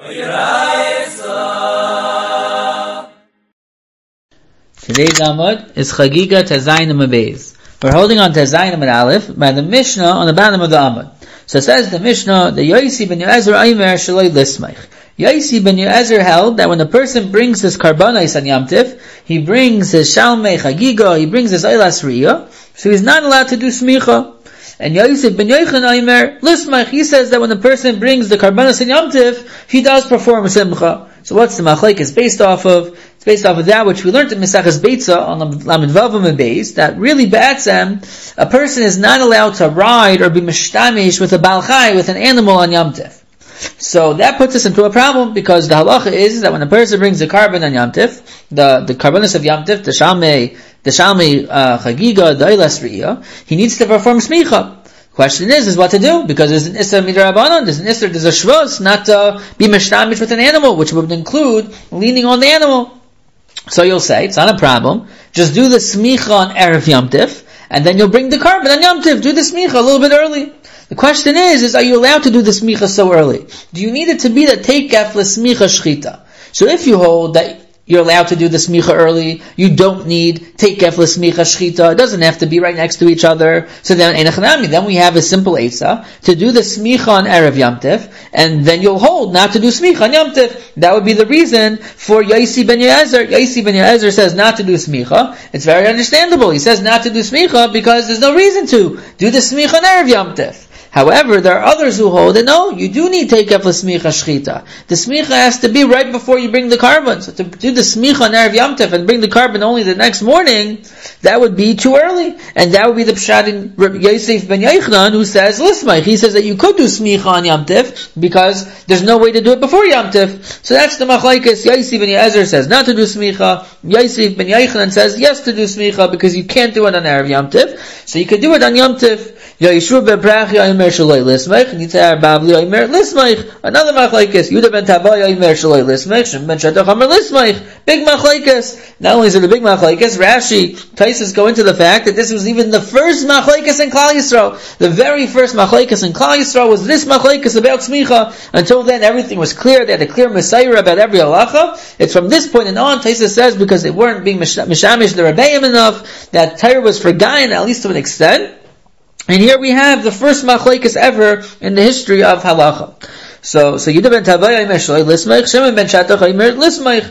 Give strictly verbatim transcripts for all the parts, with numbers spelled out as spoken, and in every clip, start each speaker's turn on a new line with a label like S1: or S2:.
S1: Today's Amud is Chagiga Tezayim Abayz. We're holding on to Tezayim Amud Aleph by the Mishnah on the bottom of the Amud. So it says the Mishnah, the Yosi ben Yoezer Aimer Shaloi Lismach. Yosi ben Yoezer held that when a person brings his karbanos on Yom Tif, he brings his Shalmei Chagiga, he brings his Eilas Riyah, so he's not allowed to do Smicha. And Yosef ben Yochanan Aimer Lismach, he says that when a person brings the karbanos on Yom Tif, he does perform Simcha. So what's the machlek is based off of? It's based off of that which we learned in Mesachas Beitza on Lamed Vavam and Beis, that really ba'atzem, a person is not allowed to ride or be mishtamish with a Baal Chai, with an animal on Yom Tif. So that puts us into a problem, because the halacha is that when a person brings the carbon on Yom Tif, the, the karbanos of Yom Tif, the Shalmei, the Shalmei uh, Chagiga, the Eilas Riyah, he needs to perform Smicha. Question is, is what to do, because there's an Isser Midrabanan, there's an Isser, there's a Shvus, not to be mishtamish with an animal, which would include leaning on the animal. So you'll say, it's not a problem, just do the Smicha on Erev Yom Tif, and then you'll bring the carbon on Yom Tif, do the Smicha a little bit early. The question is, is are you allowed to do the Smicha so early? Do you need it to be the Teikef L'Smicha Shchita? So if you hold that you're allowed to do the smicha early, you don't need teikef l'smicha shchita. It doesn't have to be right next to each other. So then, then we have a simple eitzah to do the smicha on Erev Yom Tif, and then you'll hold not to do smicha on Yom Tif. That would be the reason for Yosi ben Yoezer. Yosi ben Yoezer says not to do smicha. It's very understandable. He says not to do smicha because there's no reason to do the smicha on Erev Yom Tif. However, there are others who hold that no, you do need teikef l'smicha shchita. The smicha has to be right before you bring the carbon. So to do the smicha on Erev Yom Tif and bring the carbon only the next morning, that would be too early. And that would be the pshat in Yosef ben Yochanan, who says l'smach. He says that you could do smicha on Yom Tif because there's no way to do it before Yom Tif. So that's the machlekes. Yosef ben Yoezer says not to do smicha. Yosef ben Yochanan says yes to do smicha because you can't do it on Erev Yom Tif. So you could do it on Yom Tif. Yeshua ben Prachia Omer Shaloi Lismach, Nitzar Bavli Omer Lismach. Another machlekes. Yudah ben Tavai Omer Shaloi Lismach, Shem ben Shadach Omer Lismach. Big machlekes. Not only is it a big machlekes, Rashi, Taisus go into the fact that this was even the first machlekes in Klal Yisrael. The very first machlekes in Klal Yisrael was this machlekes about smicha. Until then, everything was clear. They had a clear messiah about every halacha. It's from this point and on, Taisus says, because they weren't being mishamish the Rebbeim enough, that Torah was forgotten, at least to an extent. And here we have the first machlekes ever in the history of halacha. So, so Yudah ben Tavai Omer Shaloi Lismach, Shimon ben Shatach Omer Lismach,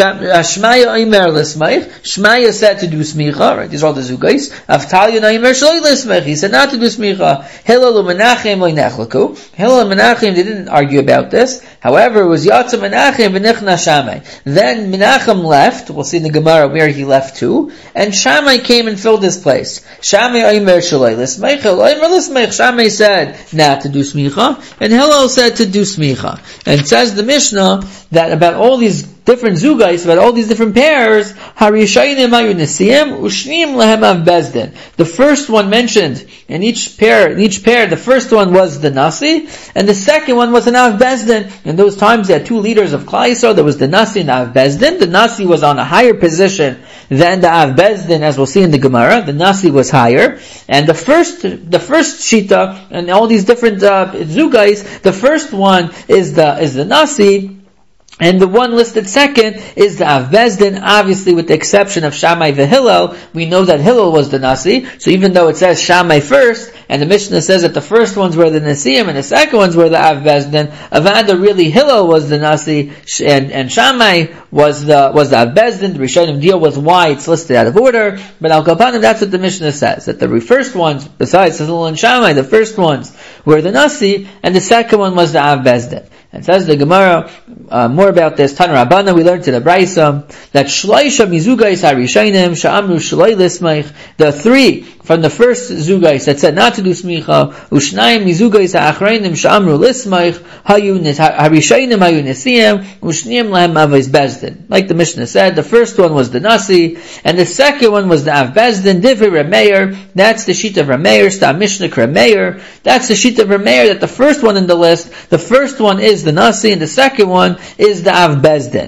S1: Shmaya Omer Lismach. Shmaya said to do smicha, right? These are all the zugais. Avtalya Omer Shaloi Lismach. He said not to do smicha. Hillel u'Menachem lo nechlaku. Hillel and Menachem, they didn't argue about this. However, it was Yatza Menachem v'nichna Shammai. Then Menachem left. We'll see in the Gemara where he left to, and Shammai came and filled his place. Shammai Omer Shaloi Lismach. Hillel Omer Lismach. Shammai said not to do smicha, and Hillel said to do smicha. And it says the Mishnah that about all these different zugais, about all these different pairs, harishayim ayu nesiyim ushnim lehem av bezdin. The first one mentioned in each pair, in each pair, the first one was the nasi, and the second one was an av bezdin. In those times, they had two leaders of Klal Yisrael. There was the nasi and the av bezdin. The nasi was on a higher position than the av bezdin, as we'll see in the Gemara. The nasi was higher, and the first, the first shita, and all these different uh, zugais, the first one is the is the nasi. And the one listed second is the Av Bezdin, obviously with the exception of Shammai v'Hillel. We know that Hillel was the Nasi, so even though it says Shammai first, and the Mishnah says that the first ones were the Nasiim and the second ones were the Av Bezdin, Avada really Hillel was the Nasi, and, and Shammai was the, was the Av Bezdin. The Rishonim deal with why it's listed out of order, but Al Kapanim, that's what the Mishnah says, that the first ones, besides Hillel and Shammai, the first ones were the Nasi, and the second one was the Av Bezdin. And says the Gemara, uh, more about this, Tan Rabbana, we learned to the Braisa, that Shloisha mizugais harishainim, sha'amru shloi lismaich, the three from the first zugais that said not to do smicha, ushnayim mizugais ha'achrainim, sha'amru lismaich, harishainim hayu nesiyim, ushniyim lahem avais bezdin. Like the Mishnah said, the first one was the Nasi, and the second one was the Av Bezdin, Divrei Rameir, that's the sheet of Rameir, Stam Mishnah Rameir, that's the sheet of Rameir, that the first one in the list, the first one is the Nasi, and the second one is the Av Bezdin.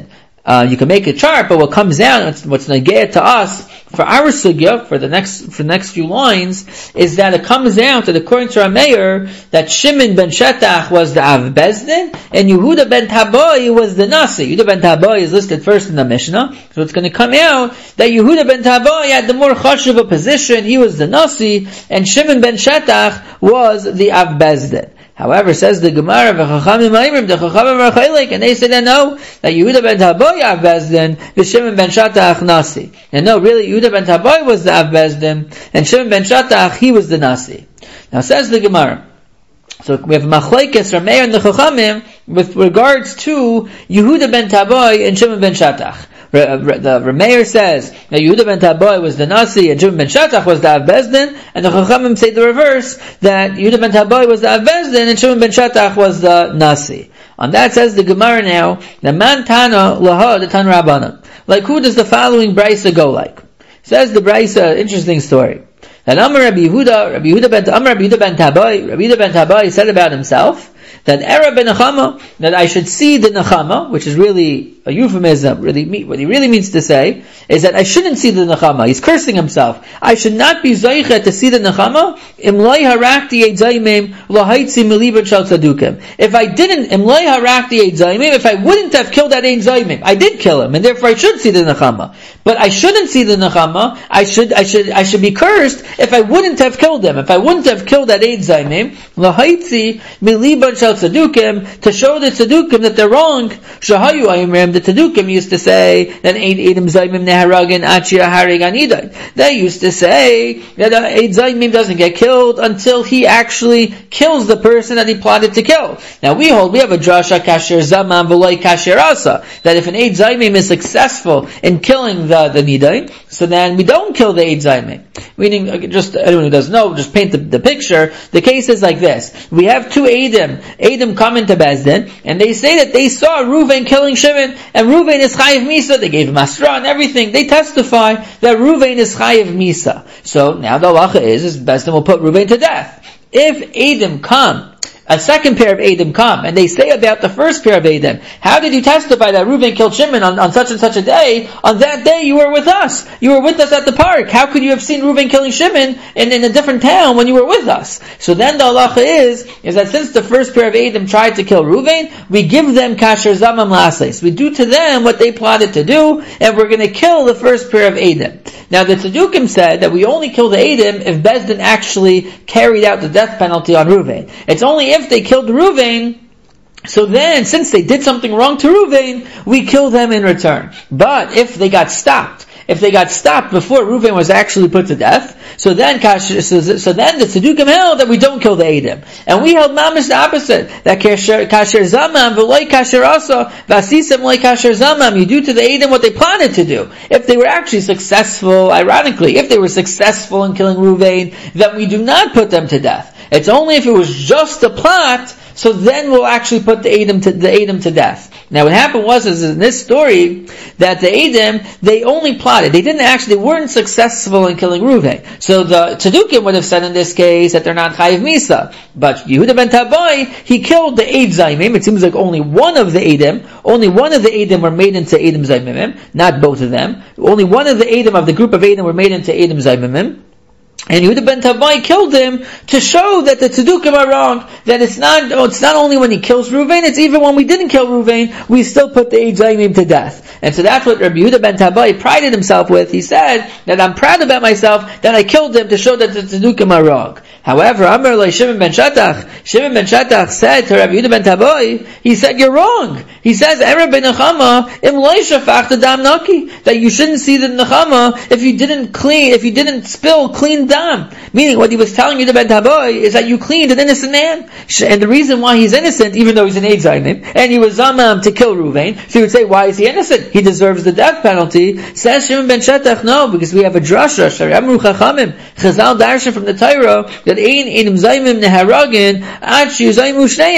S1: Uh, you can make a chart, but what comes out, what's, what's negea to us, for our sugya, for the next, for the next few lines, is that it comes out that according to our mayor, that Shimon ben Shetach was the Av Bezdin, and Yehuda ben Taboi was the Nasi. Yehuda ben Taboi is listed first in the Mishnah, so it's going to come out that Yehuda ben Taboi had the more chashuv position, he was the Nasi, and Shimon ben Shetach was the Av Bezdin. However, says the Gemara, "V'chachamim ma'imrim, the chachamim are chaylik," and they say that no, that Yehuda ben Taboy Av Bezdin, v'Shimon ben Shatach Nasi. And no, really, Yehuda ben Taboy was the Av Bezdin, and Shimon ben Shatach, he was the Nasi. Now says the Gemara, so we have machlekes Rameir and the chachamim with regards to Yehuda ben Taboy and Shimon ben Shatach. The Rameir says that Yehuda ben Taboy was the Nasi and Shimon ben Shatach was the Av Bezdin, and the Chachamim say the reverse, that Yehuda ben Taboy was the Av Bezdin and Shimon ben Shatach was the Nasi. On that says the Gemara now, the man Tana laha the Tan Rabbanan. Like who does the following brisa go like? Says the brisa, interesting story. That Amar Rabbi Yehuda, Rabbi Yehuda ben Amar Rabbi Yehuda ben Taboy, Rabbi Yehuda ben Taboy said about himself that Era ben Nechama, that I should see the Nechama, which is really a euphemism. Really, what he really means to say is that I shouldn't see the Nechama. He's cursing himself. I should not be Zaycha to see the Nechama. Imlai harakti Eidzayimim lahaitzi miliban shal tzadukim. If I didn't, Imlai harakti Eidzayimim, if I wouldn't have killed that Eidzayimim, I did kill him, and therefore I should see the Nechama. But I shouldn't see the Nechama. I should, I should, I should be cursed if I wouldn't have killed him. If I wouldn't have killed that Eidzayimim, lahaitzi miliban shal tzadukim, to show the tzadukim that they're wrong. Shahayu ayimrim. The Tadukim used to say that Eid Eidim Zaymim Neharagin Achia Hariganidai. They used to say that Eid Zaymim doesn't get killed until he actually kills the person that he plotted to kill. Now we hold, we have a drasha Kasher Zaman V'loi Kasher Asa, that if an Eid Zaymim is successful in killing the, the Nidai, so then we don't kill the Eid Zaymim. Meaning, just anyone who doesn't know, just paint the, the picture. The case is like this. We have two Eidim. Eidim come into Bezdin, and they say that they saw Reuven killing Shimon, and Reuven is Chayiv Misa. They gave him Asra and everything. They testify that Reuven is Chayiv Misa. So now the halacha is, is Bezdin will put Reuven to death. If Eidim come, a second pair of Eidim come, and they say about the first pair of Eidim, how did you testify that Reuven killed Shimon on, on such and such a day? On that day you were with us. You were with us at the park. How could you have seen Reuven killing Shimon in, in a different town when you were with us? So then the halacha is, is that since the first pair of Eidim tried to kill Reuven, we give them kasher zamam lases. We do to them what they plotted to do, and we're going to kill the first pair of Eidim. Now the Tzedukim said that we only kill the Eidim if Bezdin actually carried out the death penalty on Reuven. It's only if they killed Reuven, so then, since they did something wrong to Reuven, we kill them in return. But if they got stopped, if they got stopped before Reuven was actually put to death, so then, so, so then the Tzedukim held that we don't kill the Eidim. And we held mamish the opposite, that kasher zamam v'loi kasher asa v'asisem loi kasher zamam. You do to the Eidim what they plotted to do. If they were actually successful, ironically, if they were successful in killing Reuven, then we do not put them to death. It's only if it was just a plot, so then we'll actually put the Eidim to, the Eidim to death. Now what happened was, is in this story, that the Eidim, they only plotted. They didn't actually, they weren't successful in killing Reuven. So the Tzedukim would have said in this case that they're not Chayiv Misa. But Yehuda ben Tabai, he killed the Eid Zaymim. It seems like only one of the Eidim, only one of the Eidim were made into Eidim Zaymimim, not both of them. Only one of the Eidim of the group of Eidim were made into Eidim Zaymimim. And Yehuda ben Tabai killed him to show that the Tzedukim are wrong. That it's not, oh, it's not only when he kills Reuven, it's even when we didn't kill Reuven, we still put the Eid Zaymim to death. And so that's what Rabbi Yehuda ben Tabai prided himself with. He said that I'm proud about myself that I killed him to show that the Tzedukim are wrong. However, Amar Lai Shimon ben Shatach, Shimon ben Shatach said to Rabbi Yehuda ben Tabai, he said, you're wrong. He says, Era ben Nechama, im Lai shafach the dam naki, that you shouldn't see the Nechama if you didn't clean, if you didn't spill clean dam. Meaning, what he was telling Yehuda ben Tabai is that you cleaned an innocent man. And the reason why he's innocent, even though he's an Eid Zaymim, and he was zamam to kill Reuven, so you would say, why is he innocent? He deserves the death penalty. Says Shimon ben Shatach, no, because we have a drasha, Amru Chachamim, Chazal Darshan from the Torah, that ein Eidim Zaymim Neharagin, Ad Sheyuzaymu Shneihem.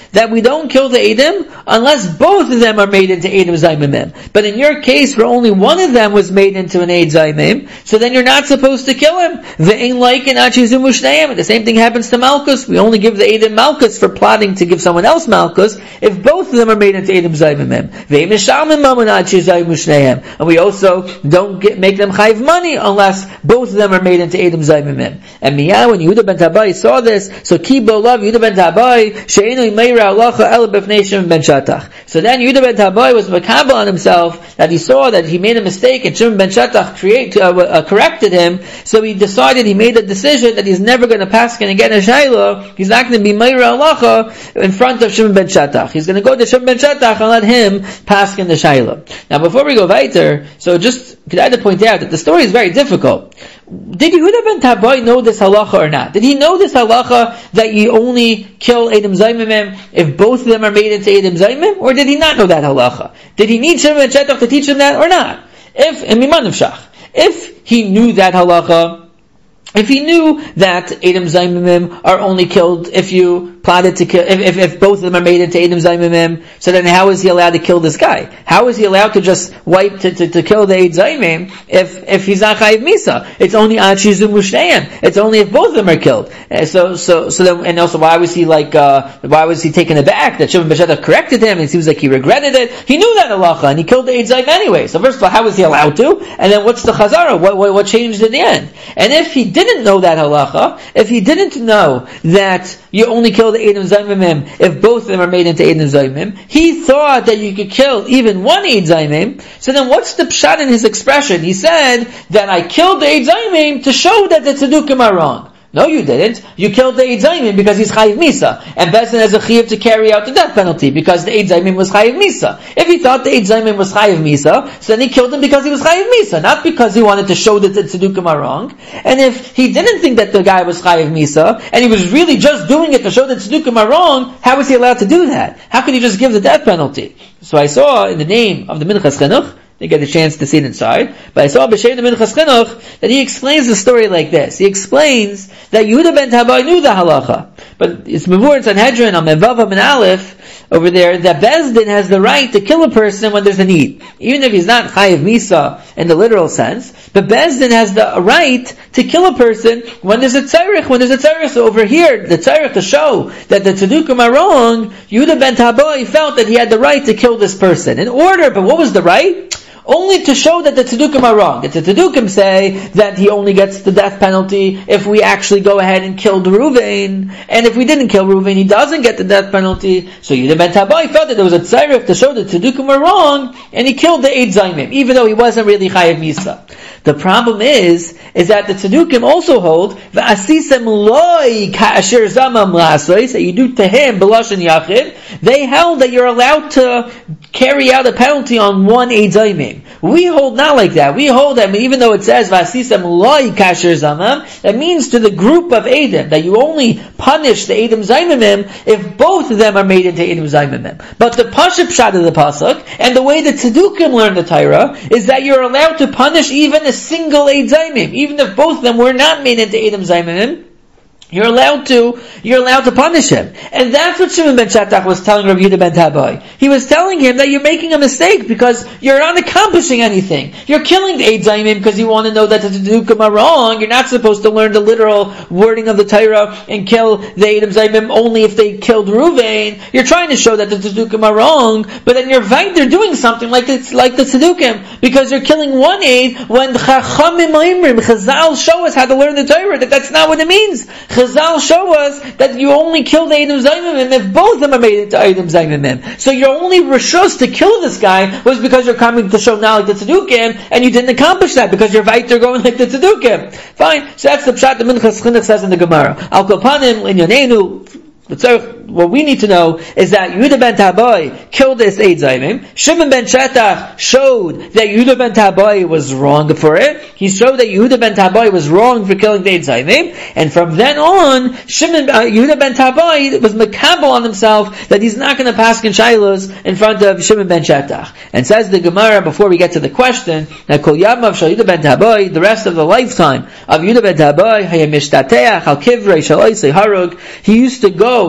S1: that we don't kill the Eidim unless both of them are made into Eidim Zaymimim. But in your case, where only one of them was made into an Eid Zaymim, so then you're not supposed to kill him. Ve'ein like and achizum u'shneim. The same thing happens to Malkus. We only give the Eidim Malkus for plotting to give someone else Malkus if both of them are made into Eidim Zaymimim. Ve'ein mishalmim mamun achizum u'shneim. And we also don't get, make them chayv money unless both of them are made into Eidim Zaymimim. And Miyah, when Yehuda ben Tabai saw this, so Kibo love Yehuda ben Tabai, she'enu meira halacha el b'fnei Shimon ben Shatach. So then Yehuda ben Tabai was makabel on himself that he saw that he made a mistake and Shimon ben Shatach create, uh, uh, corrected him, so he decided, he made a decision that he's never going to pass and again a shayla, he's not going to be meira halacha in front of Shimon ben Shatach. He's going to go to Shimon ben Shatach and let him pass in the shayla. Now before we go weiter, so just, could I have to point out that the story is very difficult. Did Yehuda ben Tabai know this halacha or not? Did he know this halacha that you only kill Eidim Zaymimim if both of them are made into Eidim Zaymim? Or did he not know that halacha? Did he need Shimon ben Shetach to teach him that or not? If, in Miman Shach, if he knew that halacha, if he knew that Eidim Zaymimim are only killed if you plotted to kill, if, if, if both of them are made into Eidim Zaymimim, so then how is he allowed to kill this guy? How is he allowed to just wipe, to, to, to kill the Eid Zaymim if, if he's not Chayiv Misa? It's only Achizum U'Shneim. It's only if both of them are killed. And so, so, so then, and also why was he like, uh, why was he taken aback that Shimon ben Shetach corrected him? It seems like he regretted it. He knew that halacha and he killed the Eid Zaymim anyway. So first of all, how was he allowed to? And then what's the Chazara? What, what, what changed at the end? And if he didn't know that halacha, if he didn't know that you only kill the Eidim Zaymimim if both of them are made into Eidim Zaymim, he thought that you could kill even one Eid Zaymim, so then what's the pshat in his expression? He said that I killed the Eid Zaymim to show that the Tzedukim are wrong. No, you didn't. You killed the Eid Zaymim because he's Chayiv Misa. And Bezdin has a Chayiv to carry out the death penalty because the Eid Zaymim was Chayiv Misa. If he thought the Eid Zaymim was Chayiv Misa, so then he killed him because he was Chayiv Misa, not because he wanted to show that the Tzedukim are wrong. And if he didn't think that the guy was Chayiv Misa, and he was really just doing it to show that Tzedukim are wrong, how was he allowed to do that? How could he just give the death penalty? So I saw in the name of the Minchas Chinuch, they get a chance to see it inside. But I saw B'Shem the Minchas Chinuch that he explains the story like this. He explains that Yehuda ben Tabai knew the halacha, but it's Mavur in Sanhedrin on Mevav and Aleph over there that Bezdin has the right to kill a person when there's a need, even if he's not Chayiv Misa in the literal sense. But Bezdin has the right to kill a person when there's a tzarich, when there's a tzarich. So over here, the tzarich to show that the Tzedukim are wrong, Yehuda ben Tabai felt that he had the right to kill this person in order. But what was the right? Only to show that the Tzedukim are wrong. The Tzedukim say that he only gets the death penalty if we actually go ahead and kill Reuven, and if we didn't kill Reuven, he doesn't get the death penalty. So Yehuda ben Tabai felt that there was a tzarif to show that the Tzedukim were wrong, and he killed the Eid Zaymim, even though he wasn't really Chayiv Misa. The problem is, is that the Tzedukim also hold, V'asisem loy ka'asher zamam la'asois, that you do to him, b'lashon yachid, they held that you're allowed to carry out a penalty on one Eid Zaymim. We hold not like that. We hold that even though it says Vasisam loy kasher zamam, that means to the group of Eidim that you only punish the Eidim Zaymimim if both of them are made into Eidim Zaymimim. But the Pashup Pshat of the pasuk and the way the Tzedukim learn the Torah is that you're allowed to punish even a single Eid Zaymim, even if both of them were not made into Eidim Zaymimim. You're allowed to, you're allowed to punish him. And that's what Shimon ben Shetach was telling Rav Yehuda ben Tabai. He was telling him that you're making a mistake because you're not accomplishing anything. You're killing the Eid Zaymim because you want to know that the Tzedukim are wrong. You're not supposed to learn the literal wording of the Torah and kill the Eid Zaymim only if they killed Reuven. You're trying to show that the Tzedukim are wrong, but then you're right, they're doing something like it's like the Tzedukim, because you're killing one Eid when Chachamim Oimrim, Chazal show us how to learn the Torah, that that's not what it means. Chazal show us that you only kill the Eidim Zaymimim if both of them are made into Eidim Zaymimim. So your only reshus to kill this guy was because you're coming to show now like the Tzedukim, and you didn't accomplish that because you're right, they're going like the Tzedukim. Fine. So that's the pshat the Minchas Chinuch says in the Gemara. Al Kopanim Linyanenu. What we need to know is that Yehuda ben Tabai killed this Eid Zaymim. Shimon ben Shetach showed that Yehuda ben Tabai was wrong for it. He showed that Yehuda ben Tabai was wrong for killing the Eid Zaymim. And from then on, Shimon, uh, Yehuda ben Tabai was makabel on himself that he's not going to pass in Shilos in front of Shimon ben Shetach. And says the Gemara, before we get to the question, that Kol Yamav Shal Yehuda ben Tabai, the rest of the lifetime of Yehuda ben Tabai, Hayamishtateach Al Kivrei Shal Oisei Harug, he used to go and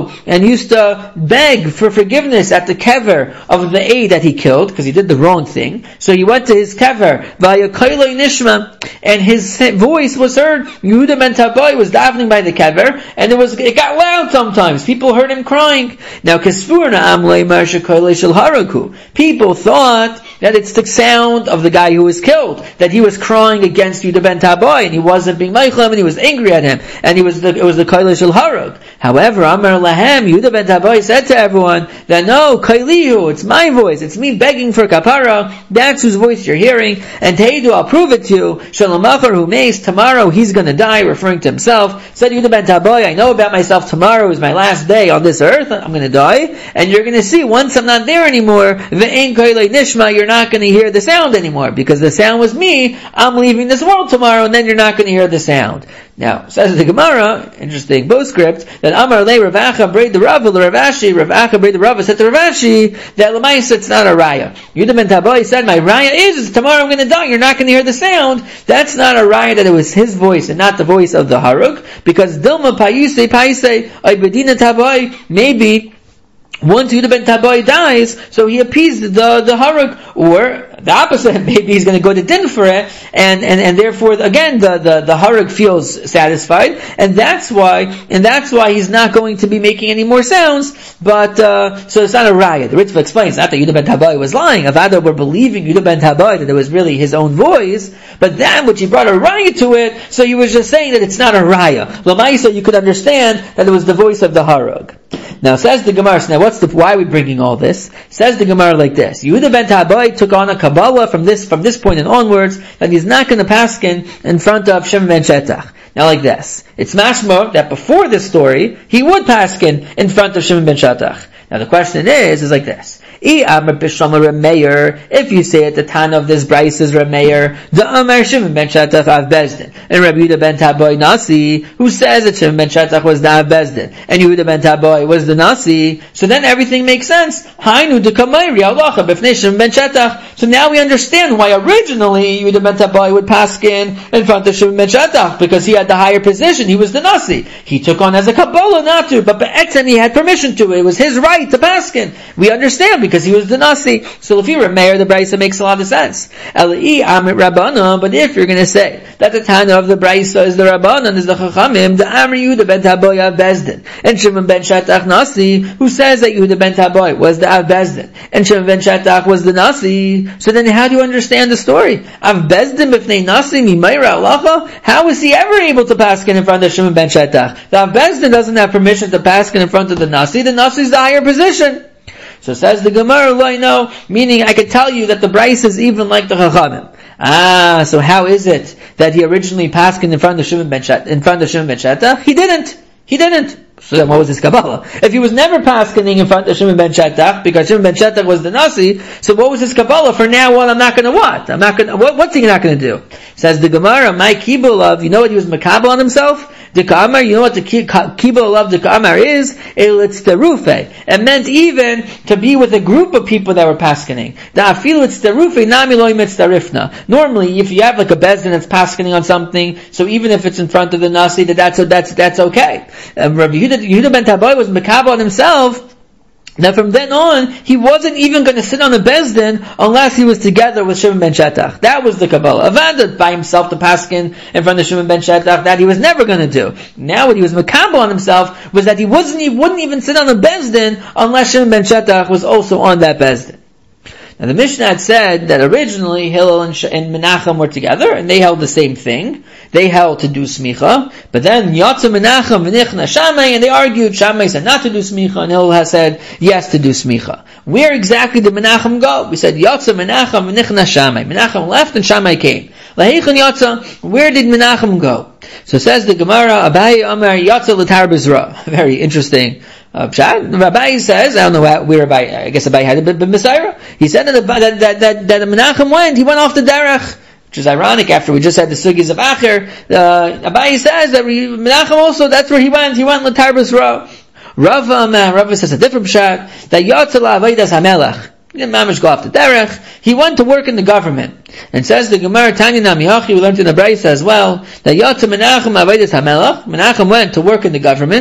S1: used to beg for forgiveness at the kever of the aide that he killed, because he did the wrong thing. So he went to his kever, Vayakailoi Nishma, and his voice was heard. Yehuda ben Tabai was davening by the kever, and it was it got loud sometimes. People heard him crying. Now, people thought that it's the sound of the guy who was killed, that he was crying against Yehuda ben Tabai, and he wasn't being Meichel, and he was angry at him, and he was the, it was the Kailei Shel Harug. However, Amar Lahem, Yehuda ben Tabai said to everyone that no, Kailihu, it's my voice, it's me begging for kapara, that's whose voice you're hearing, and Teidu, I'll prove it to you, Shalom Achar who mace, tomorrow he's gonna die, referring to himself. Said Yehuda ben Tabai, I know about myself, tomorrow is my last day on this earth, I'm gonna die, and you're gonna see, once I'm not there anymore, Ve'en Kailei Nishma, you're not gonna hear the sound anymore, because the sound was me, I'm leaving this world tomorrow, and then you're not gonna hear the sound. Now, says the Gemara, interesting postscript, that Amar Le Rav Acha braid the Rava, the Rav Ashi, Rav Acha braid the Rava, said to Rav Ashi, that L'maisa it's not a raya. Yehuda ben Tabai said, my raya is, is tomorrow I'm gonna die, you're not gonna hear the sound. That's not a raya that it was his voice and not the voice of the Harug, because Dilma Payuse Paise, Ibedina Tabai, maybe, once Yehuda ben Tabai dies, so he appeased the, the Harug, or the opposite, maybe he's going to go to din for it, and, and, and therefore, again, the, the, the Harug feels satisfied, and that's why, and that's why he's not going to be making any more sounds, but, uh, so it's not a riot. The Ritva explains, not that Yehuda ben Tabai was lying, Avada were believing Yehuda ben Tabai that it was really his own voice, but then, which he brought a riot to it, so he was just saying that it's not a riot. L'maisa, you could understand that it was the voice of the Harug. Now, says the Gemara, now what's the, why are we bringing all this? Says the Gemara like this, Yehuda ben Tabai took on a Kabbalah from this, from this point and onwards, that he's not going to paskin in front of Shimon ben Shetach. Now like this, it's mashma that before this story, he would paskin in front of Shimon ben Shetach. Now the question is, is like this. If you say at the time of this Bryce is Rameir, the Amar Shimon ben Shetach av Bezdin, and Rabbi Yehuda ben Tabai Nasi, who says that Shimon ben Shetach was the av Bezdin, and Yehuda ben Tabai was the Nasi, so then everything makes sense. Hainu de Kamayri Alacha b'fnei Shimon ben Shetach. So now we understand why originally Yehuda ben Tabai would paskin in front of Shimon ben Shetach, because he had the higher position, he was the Nasi. He took on as a Kabbalah not to, but Be'etzem he had permission to, it was his right to paskin. We understand because he was the Nasi. So if you're a mayor, the Brisa makes a lot of sense. But if you're going to say that the Tana of the Brisa is the Rabbanon, is the Chachamim, the Amr Yehuda ben Tabai Av Bezdin, and Shimon ben Shetach Nasi, who says that Yehuda ben Tabai was the Av Bezdin, and Shimon ben Shetach was the Nasi, so then how do you understand the story? Av Bezdin b'fnei Nasi mimayra alacha? How is he ever able to paskin in front of Shimon ben Shetach? The Av Bezdin doesn't have permission to paskin in front of the Nasi, the Nasi is the higher position. So says the Gemara, I know, meaning I could tell you that the Bryce is even like the Chachamim. Ah, so how is it that he originally paskined in front of Shimon ben Shetach, in front of Shimon ben Shetach? He didn't. He didn't. So then what was his Kabbalah? If he was never paskining in front of Shimon ben Shetach, because Shimon ben Shetach was the Nasi, so what was his Kabbalah? For now on, I'm not gonna what? I'm not gonna, what, what's he not gonna do? Says the Gemara, my Kibbul of, you know what he was Makabal on himself? The Kamar, you know what the Kibbul of the Kamar is? It's the Rufe. It meant even to be with a group of people that were paskining. The Afilu it's the Rufe, Nami loy mitzdarifna. Normally, if you have like a bezdin that's paskining on something, so even if it's in front of the Nasi, that that's, that's, that's okay. Um, Rabbi Yehuda, Yehuda ben Tabai was Makabal on himself. Now from then on, he wasn't even going to sit on the Bezdin unless he was together with Shimon ben Shetach. That was the Kabbalah. Avada by himself to paskin in front of Shimon ben Shetach, that he was never going to do. Now what he was makabel on himself was that he wasn't, he wouldn't even sit on the Bezdin unless Shimon ben Shetach was also on that Bezdin. Now the Mishnah had said that originally Hillel and, Sh- and Menachem were together, and they held the same thing. They held to do smicha, but then Yatsa Menachem v'nichna Shammai, and they argued. Shammai said not to do smicha, and Hillel has said yes to do smicha. Where exactly did Menachem go? We said Yatsa Menachem v'nichna Shammai. Menachem left and Shammai came. Laheichon Yatsa, where did Menachem go? So says the Gemara, Abai Amar Yatsa l'tar b'zra. Very interesting. Uh, Rabbi says, I don't know where Rabbi, I guess Rabbi had it, but, but Messiah, he said that, that, that, that, that Menachem went, he went off the derech, which is ironic after we just had the sugis of Acher. Uh, Rabbi says that we, Menachem also, that's where he went, he went l'tar b'zra. Rava, man, Rava says a different pshat, that Yatza la'avaydas hamelach. He didn't manage to go off the derech. He went to work in the government. And says the Gemara, Tanya Namihachi, we learned in the Brisa as well, that Yatza Menachem Avedis HaMelech, Menachem went to work in the government,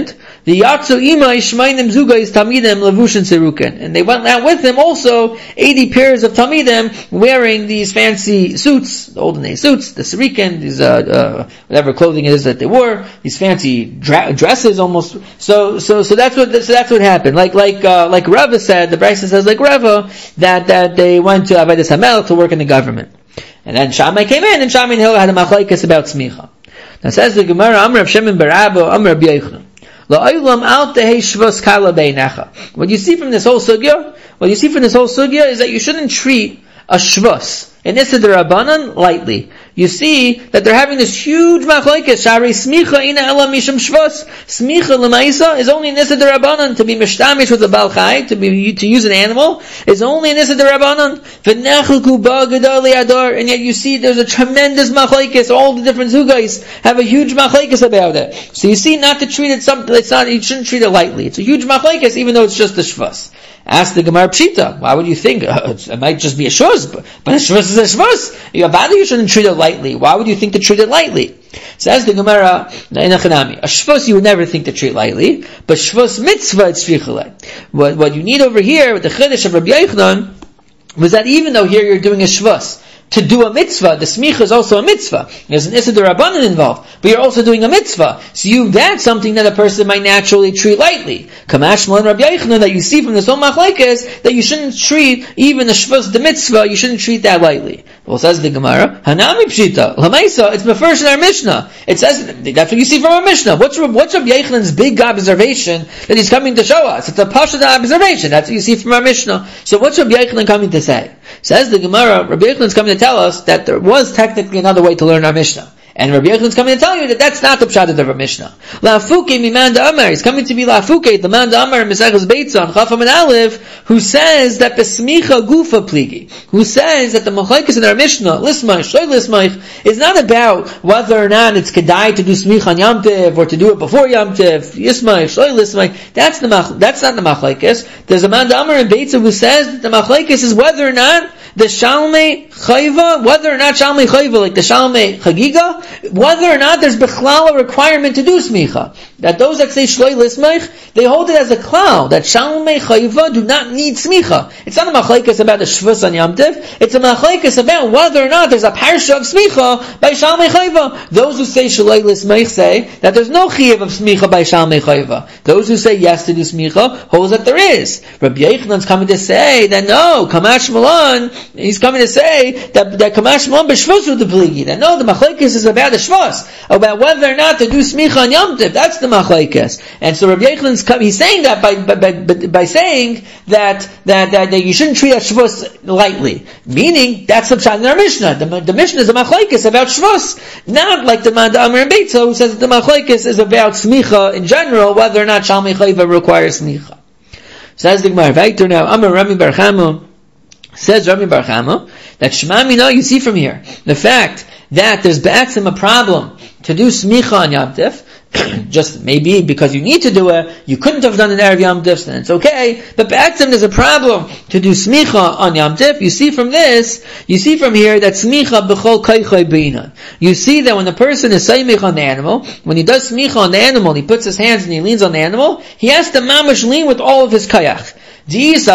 S1: The Yatsu Ima Ishmainim Zugais Tamidim Lavushin Serukin. And they went out with him also eighty pairs of Tamidim wearing these fancy suits, the olden day suits, the Serukin, these, uh, uh, whatever clothing it is that they wore, these fancy dra- dresses almost. So, so, so that's what, so that's what happened. Like, like, uh, like Rava said, the Brisa says like Rava, that, that they went to Avodas Hamel to work in the government. And then Shammai came in, and Shammai and Hillel had a machlokes about smicha. Now says the Gemara, Amr Rav Shimon bar Abba, Amr Rabbi Yochanan. La'olam al tehei shvus kala beinecha. What you see from this whole sugya, what you see from this whole sugya is that you shouldn't treat a shvus, an issa d'Rabbanan, lightly. You see that they're having this huge machlokes. Shari smicha ina ela mishum shvus. Smicha l'maisa is only an issa d'Rabbanan. To be mishtamish with a bal chai, to be to use an animal, is only an issa d'Rabbanan. V'nechelku ba gadol liador, and yet you see there's a tremendous machlokes. All the different zugais have a huge machlokes about it. So you see, not to treat it something. It's not. You shouldn't treat it lightly. It's a huge machlokes, even though it's just a shvus. Ask the Gemara Pshita. Why would you think uh, it might just be a shvus? But, but a shvus is a shvus. You you shouldn't treat it lightly. Why would you think to treat it lightly? Says the Gemara in Achanami. A shvus you would never think to treat lightly, but shvus mitzvah it's shvichalei. What what you need over here with the chiddush of Rabbi Yochanan was that even though here you're doing a shvus, to do a mitzvah, the smicha is also a mitzvah. There's an issa d'Rabbanan involved, but you're also doing a mitzvah. So you, that's something that a person might naturally treat lightly. Kamash Malan Rabbi Yochanan, that you see from this whole machlokes, that you shouldn't treat even the shvus, the mitzvah, you shouldn't treat that lightly. Well, says the Gemara, Hanami Pshita, Lamaisa, it's Mefurish in our Mishnah. It says, that's what you see from our Mishnah. What's, what's Rabbi Yochanan's big observation that he's coming to show us? It's a Pasha observation. That's what you see from our Mishnah. So what's Rabbi Yochanan coming to say? Says the Gemara, Rabbi Yochanan is coming to tell us that there was technically another way to learn our Mishnah. And Rabbi Yochanan is coming to tell you that that's not the pshat of our Mishnah. Lafuke miman da'amar. He's coming to be Lafuke, the man da'amar in Mesechus Beitzah, Chafam and Aleph, who says that besmicha gufa pligi, who says that the machlokes in our Mishnah, lismach, shoy lismach, is not about whether or not it's kedai to do smicha on Yom Tov, or to do it before Yom Tov, yismach, shoy lismach. That's the mach, that's not the machlokes. There's a man da'amar in Beitzah who says that the machlokes is whether or not the Shalmei Chayva, whether or not Shalmei Chayva, like the Shalmei Chagiga, whether or not there's Bechlal a requirement to do Smicha. That those that say Shloi Lismech, they hold it as a klal, that Shalmei Chayva do not need Smicha. It's not a machlokes about the Shvus on Yom Tov, it's a machlokes about whether or not there's a parsha of Smicha by Shalmei Chayva. Those who say Shloi Lismech say that there's no chiyuv of Smicha by Shalmei Chayva. Those who say yes to do Smicha holds that there is. Rabbi Yochanan's coming to say that no, Kamash Malan, he's coming to say that that Kamash Malan b'Shvus with the Pligi. That no, the machlokes is about the Shvus, about whether or not to do Smicha on Yom Tov. That's the machlokes. And so Rabbi Yochanan's coming, he's saying that by by, by by saying that that that, that you shouldn't treat a Shvus lightly. Meaning that's the pshat in our Mishnah. The, the Mishnah is a machlokes about Shvus, not like the man Amr and Beitzah who says that the machlokes is about Smicha in general, whether or not Shalmei Chayva requires Smicha. Says the Gemara, Vayter now, Amr Rami Bar Chama, says Rami Bar Chama, that Shema Mina, you see from here, the fact that there's ba'atzim a problem to do smicha on Yom Tov, just maybe because you need to do it, you couldn't have done an Erev Yom Tov, then it's okay, but ba'atzim there's a problem to do smicha on Yom Tov. You see from this, you see from here that smicha b'chol kaychay b'ina. You see that when a person is saymich on the animal, when he does smicha on the animal, he puts his hands and he leans on the animal, he has to mamash lean with all of his kayach. Because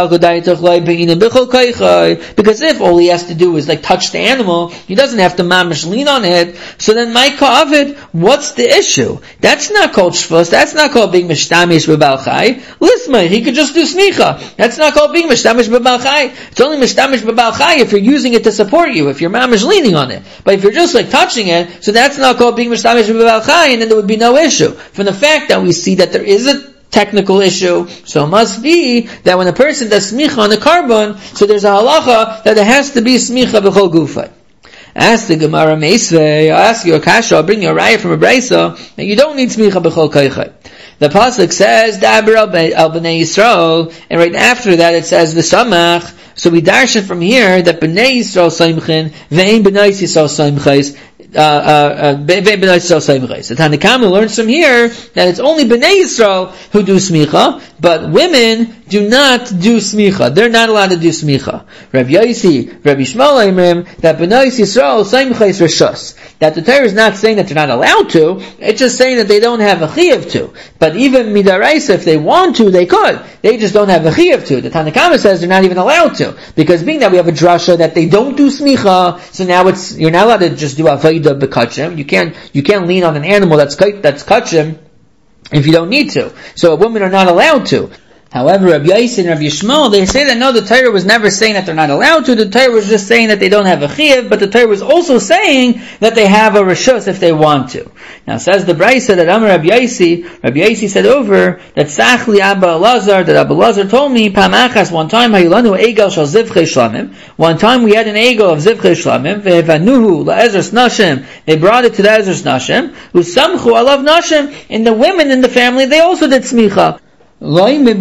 S1: if all he has to do is like touch the animal, he doesn't have to mamish lean on it. So then, Maika Avid, what's the issue? That's not called shvus. That's not called being mishtamish b'bal chai. Lismay, he could just do smicha. That's not called being mishtamish b'bal chai. It's only mishtamish b'bal chai if you're using it to support you, if you're mamish leaning on it. But if you're just like touching it, so that's not called being mishtamish b'bal chai, and then there would be no issue. From the fact that we see that there is a technical issue, so it must be that when a person does smicha on the carbon, so there's a halacha that it has to be smicha b'chol gufay. Ask the Gemara Meisvei, I'll ask you a kasha, I'll bring you a raya from a brisa, that you don't need smicha b'chol kaychay. The pasuk says, Daber al b'nei Yisrael, and right after that it says, V'samach, so we darshan from here that b'nei Yisrael saimchin, v'ein b'nei Yisrael saimchais, uh, uh, Bnei Yisrael. So Tanakama learns from here that it's only Bnei Yisrael who do smicha, but women do not do smicha. They're not allowed to do smicha. Rabbi Yossi, Rabbi Shmuel Imrim, that Bnei Yisrael smicha is reshus. That the Torah is not saying that they're not allowed to, it's just saying that they don't have a chiyuv to. But even midaraisa, if they want to, they could. They just don't have a chiyuv to. The Tanakama says they're not even allowed to. Because being that we have a drasha that they don't do smicha, so now it's, you're not allowed to just do avodah b'kachim. You can't, you can't lean on an animal that's, that's kachim if you don't need to. So women are not allowed to. However, Rabbi Yossi and Rabbi Shmuel, they say that no, the Torah was never saying that they're not allowed to. The Torah was just saying that they don't have a chiyuv, but the Torah was also saying that they have a reshus if they want to. Now, says the Brisa that Amar Rabbi Yossi, Rabbi Yossi said over that Sachli Abba Elazar, that Abba Elazar told me, Pamachas, one time, Hayilanu Egel Shal Zivchei Shlamim. One time we had an Egel of Zivchei Shlamim, Ve'evanuhu La'ezras Nashim. They brought it to the Ezras Nashim, Usamchu Alav Nashim. And the women in the family, they also did smicha. Now, not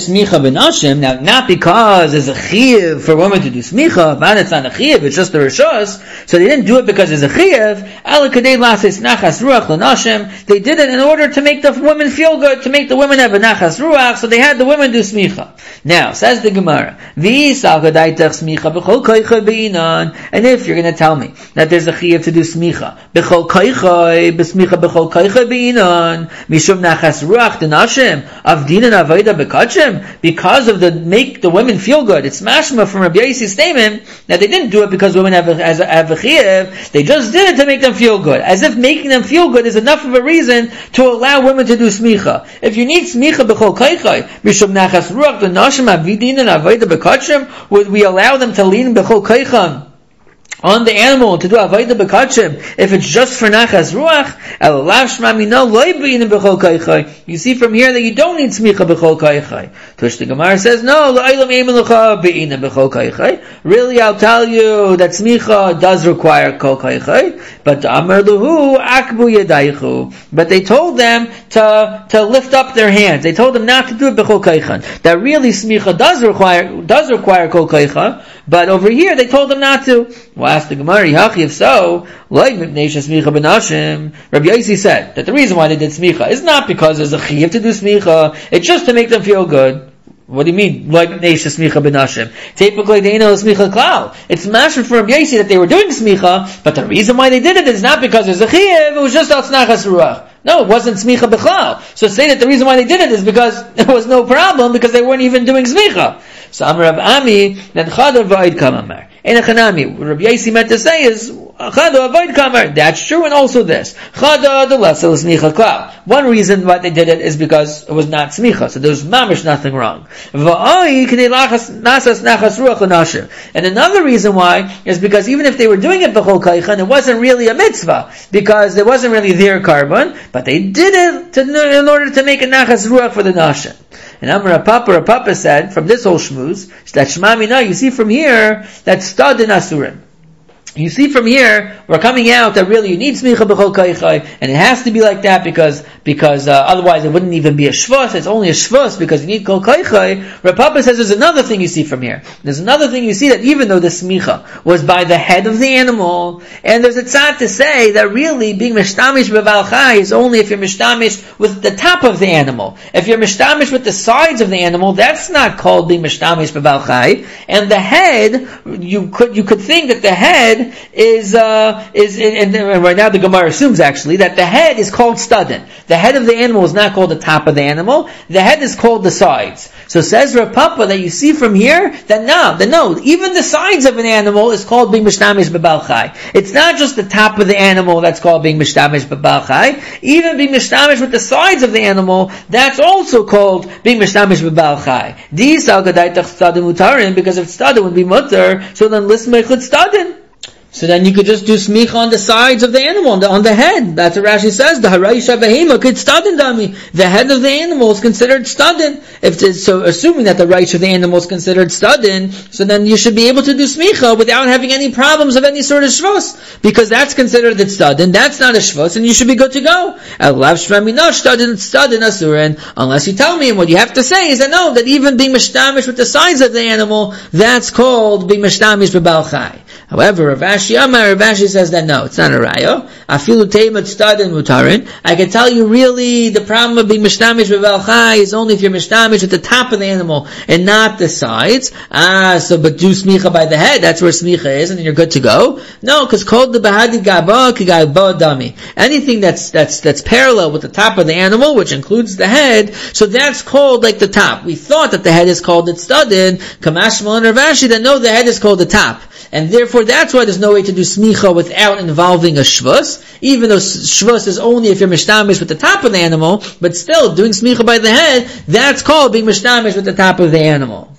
S1: because there's a chiyuv for women to do smicha, but it's not a chiyuv, it's just a reshus, so they didn't do it because there's a chiyuv. They did it in order to make the women feel good, to make the women have a nachas ruach, so they had the women do smicha. Now, says the Gemara, and if you're going to tell me that there's a chiyuv to do smicha, b'chol koichoi, b'smicha b'chol koichoi b'inon, mishum nachas ruach denashim, avdinan because of the make the women feel good. It's mashma from Rabbi Yossi's statement that they didn't do it because women have a, have a chiyuv. They just did it to make them feel good. As if making them feel good is enough of a reason to allow women to do smicha. If you need smicha b'chol kaichai, mishum nachas ruach the nashim avidin and avodah b'kachim, would we allow them to lean b'chol kaicham on the animal to do avodah b'kachim if it's just for nachas ruach? You see from here that you don't need smicha b'chol kaichai. Tush the Gemara says no. Really, I'll tell you that smicha does require kol kaichai, but amar luhu akbu yadaychu. But they told them to to lift up their hands. They told them not to do it b'chol kaichai. That really smicha does require does require kol kaichai, but over here they told them not to. Well, asked the Gemara, if so, like Rabbi Yossi said that the reason why they did smicha is not because there's a chiyuv to do smicha, it's just to make them feel good. What do you mean? Like smicha benashim? Typically, they know smicha klal. It's mashma for Rabbi Yossi that they were doing smicha, but the reason why they did it is not because there's a chiyuv, it was just al tznachas ruach. No, it wasn't smicha b'chlal. So say that the reason why they did it is because there was no problem, because they weren't even doing smicha. So Amar Rav Ami, that chadav v'ayid kamamar. In a chanami, what Rabbi Yossi meant to say is, chadav avoid kamar. That's true, and also this. Chadav the lesser smicha klal. One reason why they did it is because it was not smicha, so there's mamish nothing wrong. And another reason why is because even if they were doing it b'chol kaichan, it wasn't really a mitzvah, because it wasn't really their carbon, but they did it to, in order to make a nachas ruach for the nashim. And Amar Papa, Papa said, from this whole shmuz, that Shema Mina, you see from here, that stud in Asurim. You see from here, we're coming out that really you need smicha b'chol kaichai, and it has to be like that because because uh, otherwise it wouldn't even be a shvus. It's only a shvus because you need kol kaichai. Rav Papa says there's another thing you see from here. There's another thing you see that even though the smicha was by the head of the animal, and there's a tzad to say that really being mishtamish b'bal chai is only if you're mishtamish with the top of the animal. If you're mishtamish with the sides of the animal, that's not called being mishtamish b'bal chai. And the head, you could you could think that the head is uh is and, and right now the Gemara assumes actually that the head is called studin. The head of the animal is not called the top of the animal. The head is called the sides. So says Rav Papa that you see from here that no, that no, even the sides of an animal is called being mishtamish b'bal chai. It's not just the top of the animal that's called being mishtamish b'bal chai. Even being mishtamish with the sides of the animal, that's also called being mishtamish b'bal chai. These al gadaitach studin mutarin, because if studin would be mutar, so then lismeichut studin. So then you could just do smicha on the sides of the animal, on the, on the head. That's what Rashi says. The haraisha v'hema could studin dami. The head of the animal is considered studin. If it's, so assuming that the raisha of the animal is considered studin, so then you should be able to do smicha without having any problems of any sort of shvus, because that's considered the studin. That's not a shvus, and you should be good to go. Unless you tell me, and what you have to say is that no, that even being mishtamish with the sides of the animal, that's called being mishtamish b'bal chai. However, Rav Ashi Amar, Rav Ashi says that no, it's not a raya. Afilu teimat stadin mutarin. I can tell you really the problem of being mishtamish with Valchai is only if you're mishtamish at the top of the animal and not the sides. Ah, so but do smicha by the head, that's where smicha is, and then you're good to go. No, because called the bahadi gaba kigaba dami. Anything that's that's that's parallel with the top of the animal, which includes the head, so that's called like the top. We thought that the head is called the stadin, Kamashmal and Rav Ashi, that no, the head is called the top. And therefore that's why there's no way to do smicha without involving a shvus, even though shvus is only if you're mishtamish with the top of the animal, but still doing smicha by the head, that's called being mishtamish with the top of the animal.